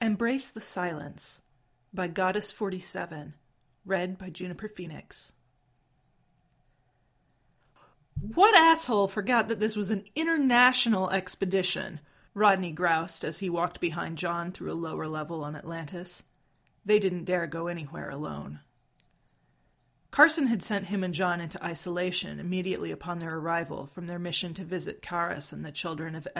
Embrace the Silence by Goddess 47, read by Juniper Phoenix. What asshole forgot that this was an international expedition? Rodney groused as he walked behind John through a lower level on Atlantis. They didn't dare go anywhere alone. Carson had sent him and John into isolation immediately upon their arrival from their mission to visit Karis and the children of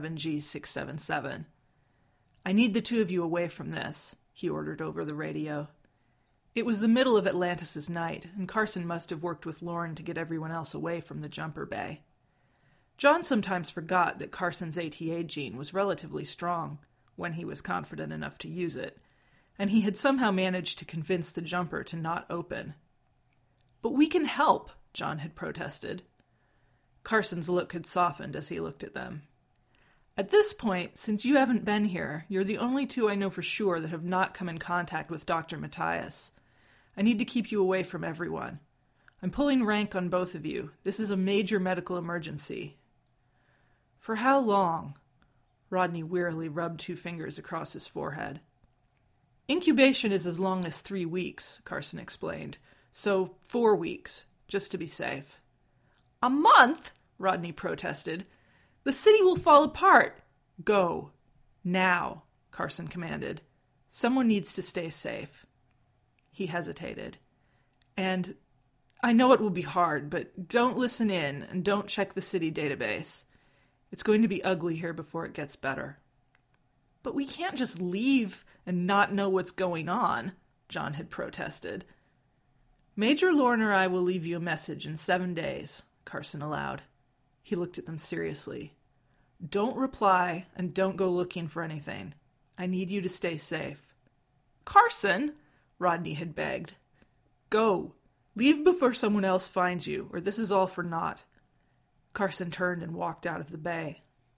M7G677. "I need the two of you away from this," he ordered over the radio. It was the middle of Atlantis' night, and Carson must have worked with Lorne to get everyone else away from the jumper bay. John sometimes forgot that Carson's ATA gene was relatively strong, when he was confident enough to use it, and he had somehow managed to convince the jumper to not open. "But we can help," John had protested. Carson's look had softened as he looked at them. "At this point, since you haven't been here, you're the only two I know for sure that have not come in contact with Dr. Matthias. I need to keep you away from everyone. I'm pulling rank on both of you. This is a major medical emergency." "For how long?" Rodney wearily rubbed 2 fingers across his forehead. "Incubation is as long as 3 weeks, Carson explained. So 4 weeks, just to be safe." "A month?" Rodney protested. "The city will fall apart." "Go. Now," Carson commanded. "Someone needs to stay safe." He hesitated. "And I know it will be hard, but don't listen in and don't check the city database. It's going to be ugly here before it gets better." "But we can't just leave and not know what's going on," John had protested. "Major Lorne or I will leave you a message in 7 days, Carson allowed. He looked at them seriously. "Don't reply and don't go looking for anything. I need you to stay safe." "Carson," Rodney had begged. "Go. Leave before someone else finds you, or this is all for naught." Carson turned and walked out of the bay.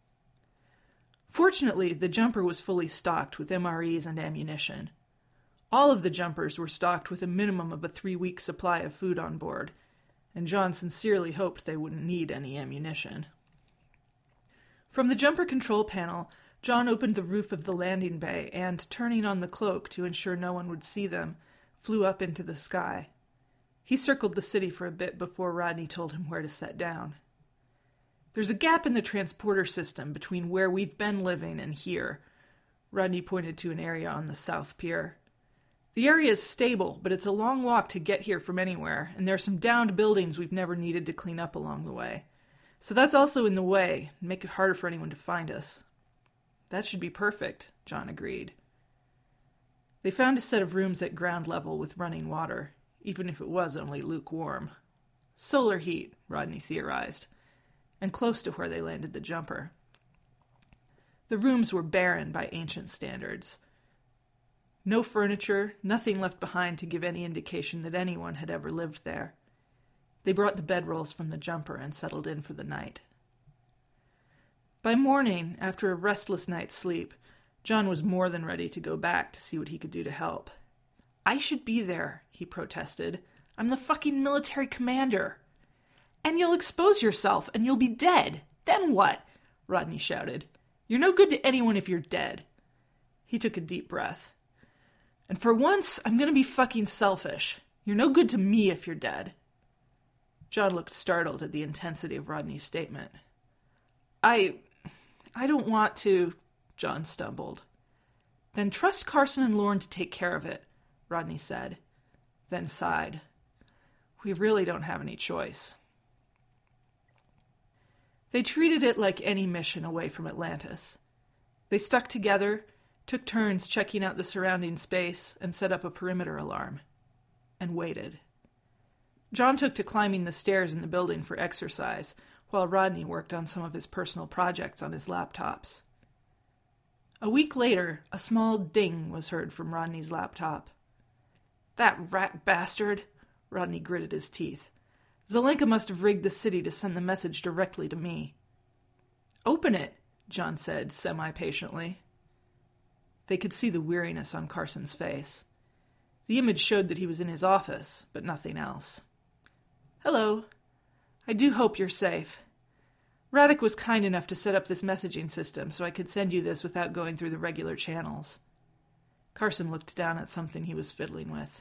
Fortunately, the jumper was fully stocked with MREs and ammunition. All of the jumpers were stocked with a minimum of a 3-week supply of food on board, and John sincerely hoped they wouldn't need any ammunition. From the jumper control panel, John opened the roof of the landing bay and, turning on the cloak to ensure no one would see them, flew up into the sky. He circled the city for a bit before Rodney told him where to set down. "There's a gap in the transporter system between where we've been living and here." Rodney pointed to an area on the South Pier. "The area is stable, but it's a long walk to get here from anywhere, and there are some downed buildings we've never needed to clean up along the way. So that's also in the way, and make it harder for anyone to find us." "That should be perfect," John agreed. They found a set of rooms at ground level with running water, even if it was only lukewarm. Solar heat, Rodney theorized, and close to where they landed the jumper. The rooms were barren by ancient standards. No furniture, nothing left behind to give any indication that anyone had ever lived there. They brought the bedrolls from the jumper and settled in for the night. By morning, after a restless night's sleep, John was more than ready to go back to see what he could do to help. "I should be there," he protested. "I'm the fucking military commander." "And you'll expose yourself, and you'll be dead. Then what?" Rodney shouted. "You're no good to anyone if you're dead." He took a deep breath. "And for once, I'm going to be fucking selfish. You're no good to me if you're dead." John looked startled at the intensity of Rodney's statement. I don't want to," John stumbled. "Then trust Carson and Lorne to take care of it," Rodney said, then sighed. "We really don't have any choice." They treated it like any mission away from Atlantis. They stuck together, took turns checking out the surrounding space, and set up a perimeter alarm. And waited. John took to climbing the stairs in the building for exercise, while Rodney worked on some of his personal projects on his laptops. A week later, a small ding was heard from Rodney's laptop. "That rat bastard!" Rodney gritted his teeth. "Zelenka must have rigged the city to send the message directly to me." "Open it," John said, semi-patiently. They could see the weariness on Carson's face. The image showed that he was in his office, but nothing else. "Hello. I do hope you're safe. Radek was kind enough to set up this messaging system so I could send you this without going through the regular channels." Carson looked down at something he was fiddling with.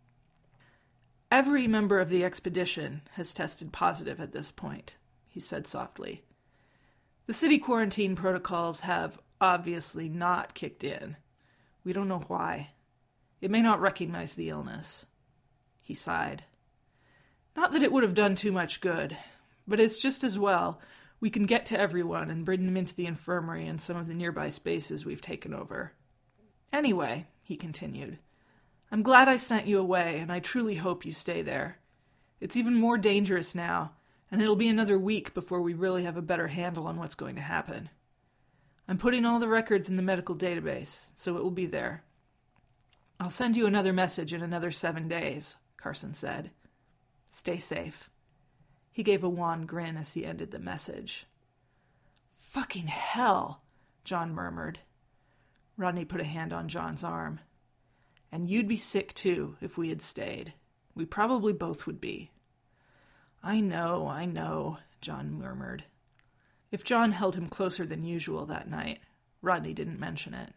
"Every member of the expedition has tested positive at this point," he said softly. "The city quarantine protocols have obviously not kicked in. We don't know why. It may not recognize the illness." He sighed. "Not that it would have done too much good, but it's just as well. We can get to everyone and bring them into the infirmary and some of the nearby spaces we've taken over. Anyway," he continued, "I'm glad I sent you away, and I truly hope you stay there. It's even more dangerous now, and it'll be another week before we really have a better handle on what's going to happen. I'm putting all the records in the medical database, so it will be there. I'll send you another message in another 7 days," Carson said. "Stay safe." He gave a wan grin as he ended the message. "Fucking hell," John murmured. Rodney put a hand on John's arm. "And you'd be sick, too, if we had stayed. We probably both would be." I know, John murmured. If John held him closer than usual that night, Rodney didn't mention it.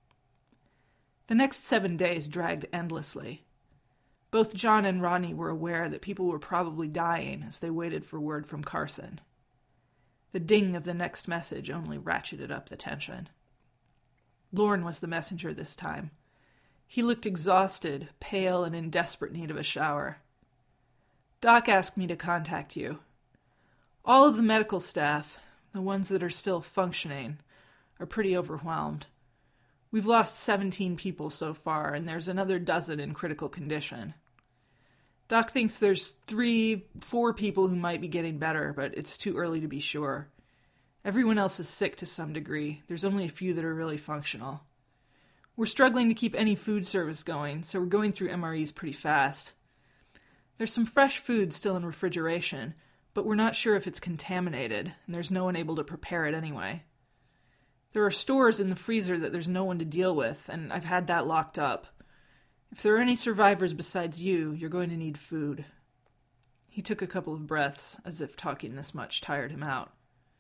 The next 7 days dragged endlessly. Both John and Rodney were aware that people were probably dying as they waited for word from Carson. The ding of the next message only ratcheted up the tension. Lorne was the messenger this time. He looked exhausted, pale, and in desperate need of a shower. "Doc asked me to contact you. All of the medical staff, the ones that are still functioning, are pretty overwhelmed. We've lost 17 people so far, and there's another dozen in critical condition. Doc thinks there's 3-4 people who might be getting better, but it's too early to be sure. Everyone else is sick to some degree. There's only a few that are really functional. We're struggling to keep any food service going, so we're going through MREs pretty fast. There's some fresh food still in refrigeration, but we're not sure if it's contaminated, and there's no one able to prepare it anyway. There are stores in the freezer that there's no one to deal with, and I've had that locked up. If there are any survivors besides you, you're going to need food." He took a couple of breaths, as if talking this much tired him out.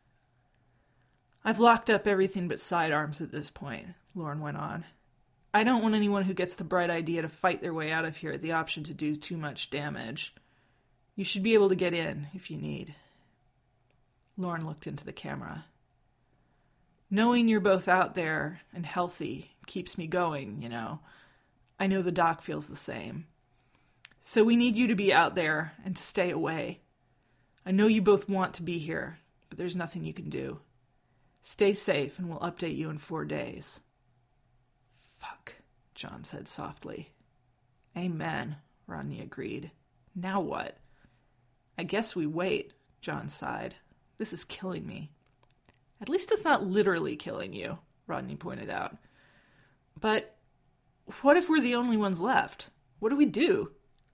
"I've locked up everything but sidearms at this point," Lorne went on. "I don't want anyone who gets the bright idea to fight their way out of here the option to do too much damage. You should be able to get in, if you need." Lorne looked into the camera. "Knowing you're both out there and healthy keeps me going, you know. I know the doc feels the same. So we need you to be out there and to stay away. I know you both want to be here, but there's nothing you can do. Stay safe and we'll update you in 4 days." "Fuck," John said softly. "Amen," Rodney agreed. "Now what?" "I guess we wait," John sighed. "This is killing me." "At least it's not literally killing you," Rodney pointed out. "But what if we're the only ones left? What do we do?"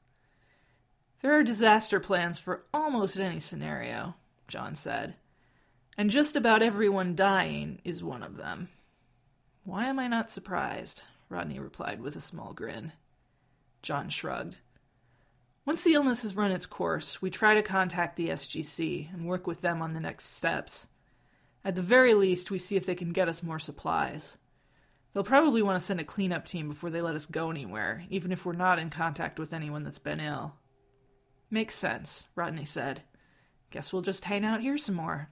"There are disaster plans for almost any scenario," John said. "And just about everyone dying is one of them." "Why am I not surprised?" Rodney replied with a small grin. John shrugged. "Once the illness has run its course, we try to contact the SGC and work with them on the next steps. At the very least, we see if they can get us more supplies. They'll probably want to send a cleanup team before they let us go anywhere, even if we're not in contact with anyone that's been ill." "Makes sense," Rodney said. "Guess we'll just hang out here some more."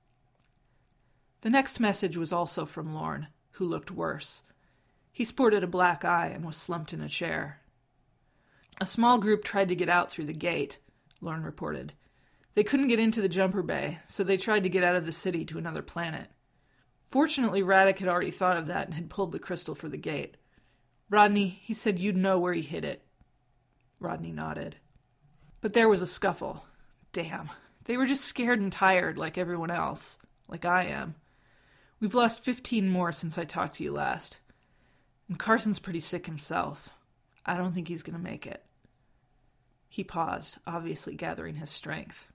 The next message was also from Lorne, who looked worse. He sported a black eye and was slumped in a chair. "A small group tried to get out through the gate," Lorne reported. "They couldn't get into the jumper bay, so they tried to get out of the city to another planet. Fortunately, Radek had already thought of that and had pulled the crystal for the gate. Rodney, he said you'd know where he hid it." Rodney nodded. "But there was a scuffle. Damn. They were just scared and tired like everyone else. Like I am. We've lost 15 more since I talked to you last. And Carson's pretty sick himself. I don't think he's going to make it." He paused, obviously gathering his strength.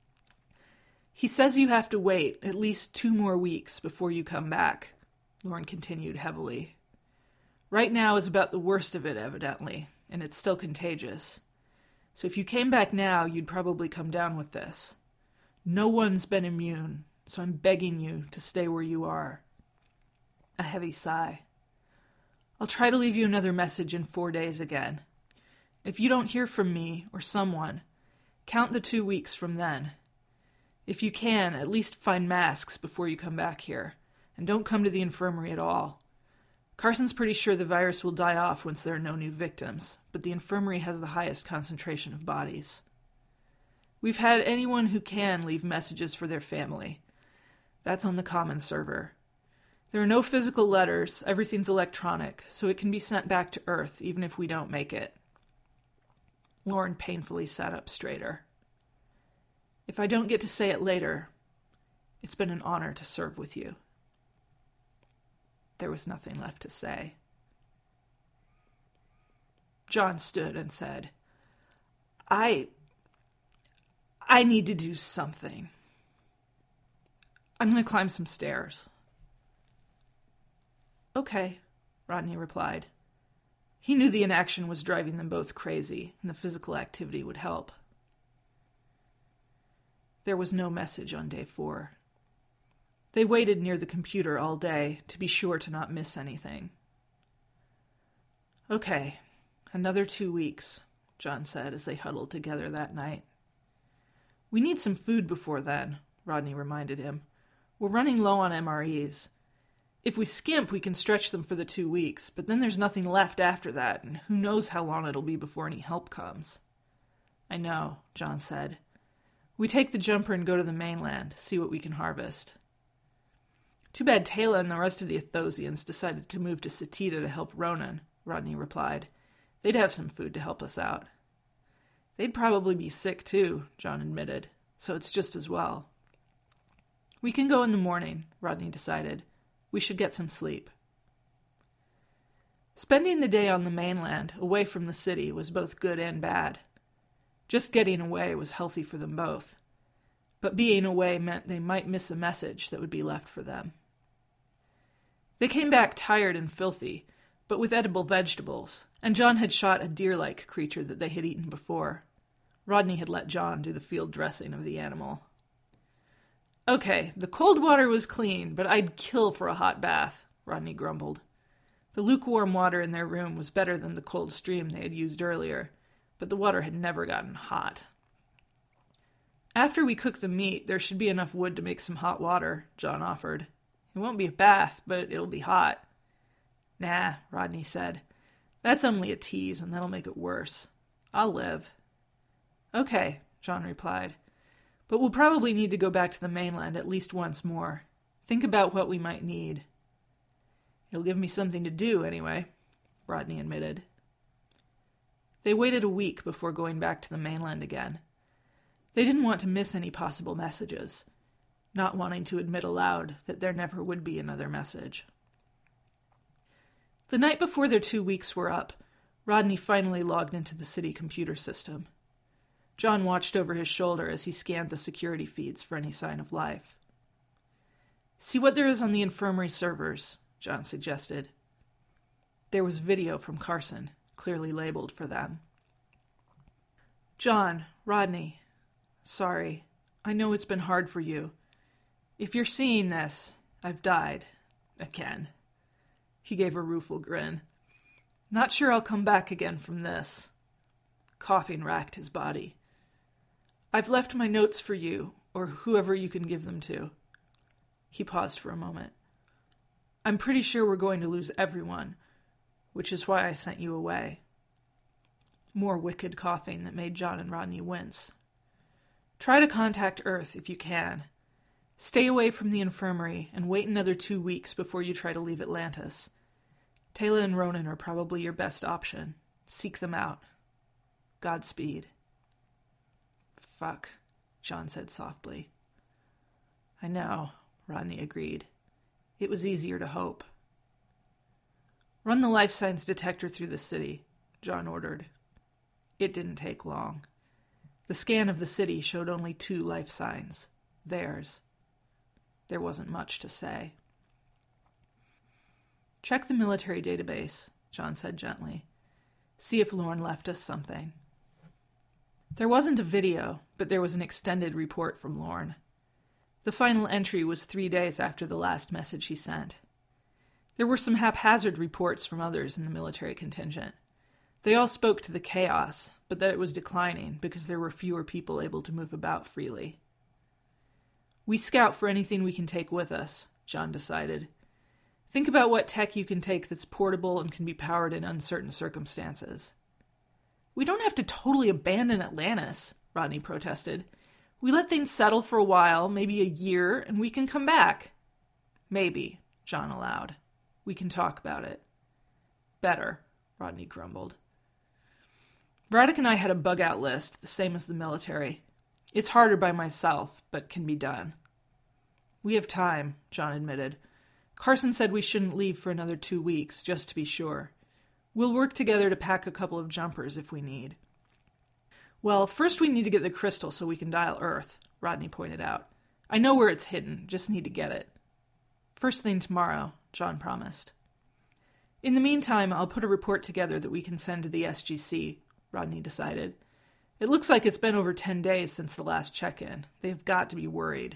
"He says you have to wait at least 2 more weeks before you come back," Lorne continued heavily. "Right now is about the worst of it, evidently, and it's still contagious. So if you came back now, you'd probably come down with this. No one's been immune, so I'm begging you to stay where you are." A heavy sigh. I'll try to leave you another message in 4 days again. If you don't hear from me or someone, count the 2 weeks from then. If you can, at least find masks before you come back here, and don't come to the infirmary at all. Carson's pretty sure the virus will die off once there are no new victims, but the infirmary has the highest concentration of bodies. We've had anyone who can leave messages for their family. That's on the common server. There are no physical letters, everything's electronic, so it can be sent back to Earth even if we don't make it. Lorne painfully sat up straighter. If I don't get to say it later, it's been an honor to serve with you. There was nothing left to say. John stood and said, I need to do something. I'm going to climb some stairs. Okay, Rodney replied. He knew the inaction was driving them both crazy, and the physical activity would help. There was no message on day 4. They waited near the computer all day to be sure to not miss anything. Okay, another 2 weeks, John said as they huddled together that night. We need some food before then, Rodney reminded him. We're running low on MREs. If we skimp, we can stretch them for the 2 weeks, but then there's nothing left after that, and who knows how long it'll be before any help comes. I know, John said. We take the jumper and go to the mainland, see what we can harvest. Too bad Tayla and the rest of the Athosians decided to move to Satita to help Ronan, Rodney replied. They'd have some food to help us out. They'd probably be sick too, John admitted, so it's just as well. We can go in the morning, Rodney decided. We should get some sleep. Spending the day on the mainland, away from the city, was both good and bad. Just getting away was healthy for them both, but being away meant they might miss a message that would be left for them. They came back tired and filthy, but with edible vegetables, and John had shot a deer-like creature that they had eaten before. Rodney had let John do the field dressing of the animal. Okay, the cold water was clean, but I'd kill for a hot bath, Rodney grumbled. The lukewarm water in their room was better than the cold stream they had used earlier, but the water had never gotten hot. After we cook the meat, there should be enough wood to make some hot water, John offered. It won't be a bath, but it'll be hot. Nah, Rodney said. That's only a tease, and that'll make it worse. I'll live. Okay, John replied. But we'll probably need to go back to the mainland at least once more. Think about what we might need. It'll give me something to do, anyway, Rodney admitted. They waited a week before going back to the mainland again. They didn't want to miss any possible messages, not wanting to admit aloud that there never would be another message. The night before their 2 weeks were up, Rodney finally logged into the city computer system. John watched over his shoulder as he scanned the security feeds for any sign of life. See what there is on the infirmary servers, John suggested. There was video from Carson, clearly labeled for them. John, Rodney, sorry. I know it's been hard for you. If you're seeing this, I've died. Again. He gave a rueful grin. Not sure I'll come back again from this. Coughing racked his body. I've left my notes for you, or whoever you can give them to. He paused for a moment. I'm pretty sure we're going to lose everyone, which is why I sent you away. More wicked coughing that made John and Rodney wince. Try to contact Earth if you can. Stay away from the infirmary and wait another 2 weeks before you try to leave Atlantis. Tayla and Ronan are probably your best option. Seek them out. Godspeed. Fuck, John said softly. I know, Rodney agreed. It was easier to hope. Run the life signs detector through the city, John ordered. It didn't take long. The scan of the city showed only 2 life signs. Theirs. There wasn't much to say. Check the military database, John said gently. See if Lorne left us something. There wasn't a video, but there was an extended report from Lorne. The final entry was 3 days after the last message he sent. There were some haphazard reports from others in the military contingent. They all spoke to the chaos, but that it was declining because there were fewer people able to move about freely. We scout for anything we can take with us, John decided. Think about what tech you can take that's portable and can be powered in uncertain circumstances. We don't have to totally abandon Atlantis, Rodney protested. We let things settle for a while, maybe a year, and we can come back. Maybe, John allowed. We can talk about it. Better, Rodney grumbled. Braddock and I had a bug-out list, the same as the military. It's harder by myself, but can be done. We have time, John admitted. Carson said we shouldn't leave for another 2 weeks, just to be sure. We'll work together to pack a couple of jumpers if we need. Well, first we need to get the crystal so we can dial Earth, Rodney pointed out. I know where it's hidden, just need to get it. First thing tomorrow, John promised. In the meantime, I'll put a report together that we can send to the SGC, Rodney decided. It looks like it's been over 10 days since the last check-in. They've got to be worried.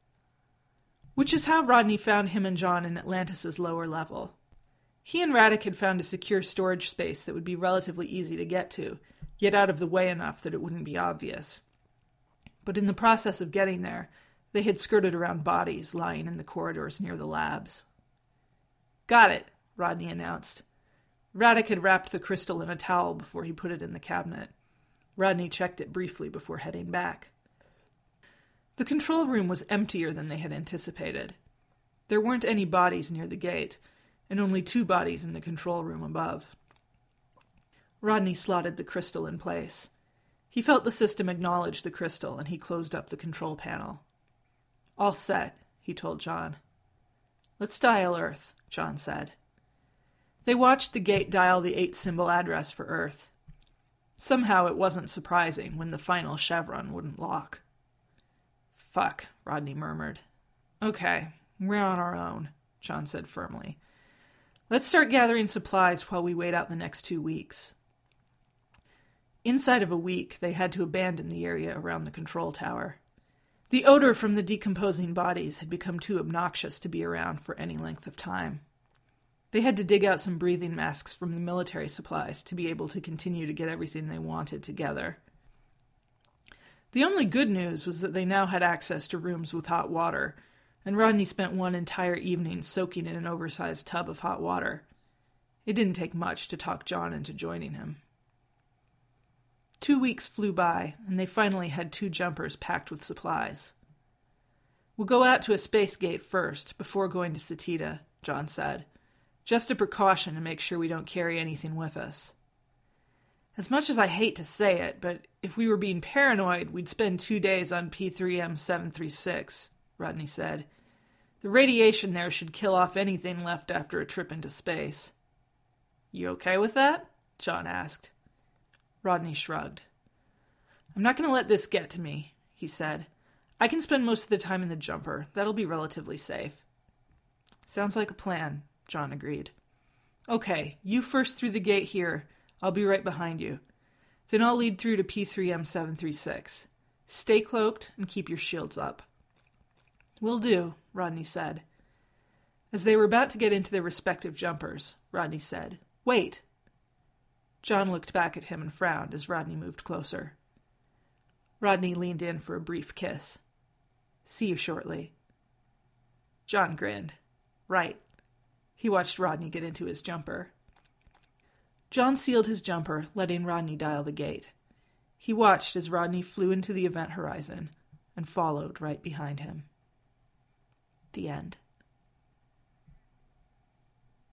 Which is how Rodney found him and John in Atlantis' lower level. He and Radek had found a secure storage space that would be relatively easy to get to, yet out of the way enough that it wouldn't be obvious. But in the process of getting there, they had skirted around bodies lying in the corridors near the labs. Got it, Rodney announced. Radek had wrapped the crystal in a towel before he put it in the cabinet. Rodney checked it briefly before heading back. The control room was emptier than they had anticipated. There weren't any bodies near the gate, and only 2 bodies in the control room above. Rodney slotted the crystal in place. He felt the system acknowledge the crystal, and he closed up the control panel. All set, he told John. Let's dial Earth, John said. They watched the gate dial the 8-symbol address for Earth. Somehow it wasn't surprising when the final chevron wouldn't lock. Fuck, Rodney murmured. Okay, we're on our own, John said firmly. Let's start gathering supplies while we wait out the next 2 weeks. Inside of a week, they had to abandon the area around the control tower. The odor from the decomposing bodies had become too obnoxious to be around for any length of time. They had to dig out some breathing masks from the military supplies to be able to continue to get everything they wanted together. The only good news was that they now had access to rooms with hot water, and Rodney spent one entire evening soaking in an oversized tub of hot water. It didn't take much to talk John into joining him. 2 weeks flew by, and they finally had 2 jumpers packed with supplies. We'll go out to a space gate first, before going to Setida, John said. Just a precaution to make sure we don't carry anything with us. As much as I hate to say it, but if we were being paranoid, we'd spend 2 days on P3M736, Rodney said. The radiation there should kill off anything left after a trip into space. You okay with that? John asked. Rodney shrugged. I'm not going to let this get to me, he said. I can spend most of the time in the jumper. That'll be relatively safe. Sounds like a plan, John agreed. Okay, you first through the gate here. I'll be right behind you. Then I'll lead through to P3M736. Stay cloaked and keep your shields up. Will do, Rodney said. As they were about to get into their respective jumpers, Rodney said, Wait. John looked back at him and frowned as Rodney moved closer. Rodney leaned in for a brief kiss. See you shortly. John grinned. Right. He watched Rodney get into his jumper. John sealed his jumper, letting Rodney dial the gate. He watched as Rodney flew into the event horizon and followed right behind him. The end.